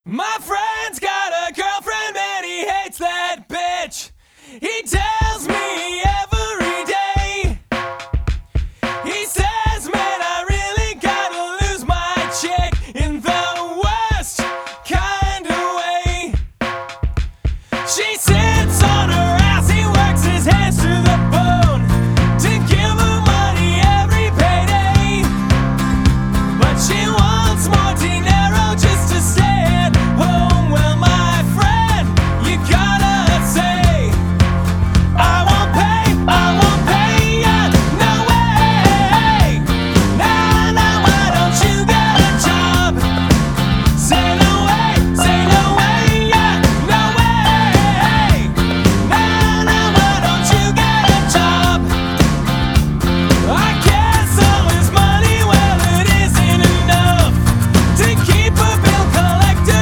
My friend's got a girlfriend and he hates that bitch. He tells